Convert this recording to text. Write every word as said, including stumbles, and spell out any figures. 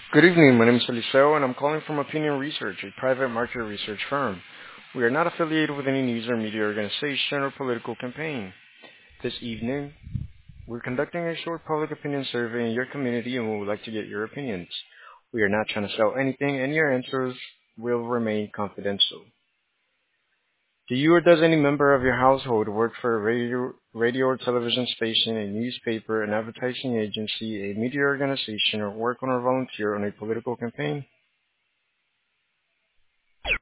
Good evening. My name is Eliseo, and I'm calling from Opinion Research, a private market research firm. We are not affiliated with any news or media organization or political campaign. This evening, we're conducting a short public opinion survey in your community, and we would like to get your opinions. We are not trying to sell anything, and your answers will remain confidential. Do you or does any member of your household work for a radio, radio or television station, a newspaper, an advertising agency, a media organization, or work on or volunteer on a political campaign?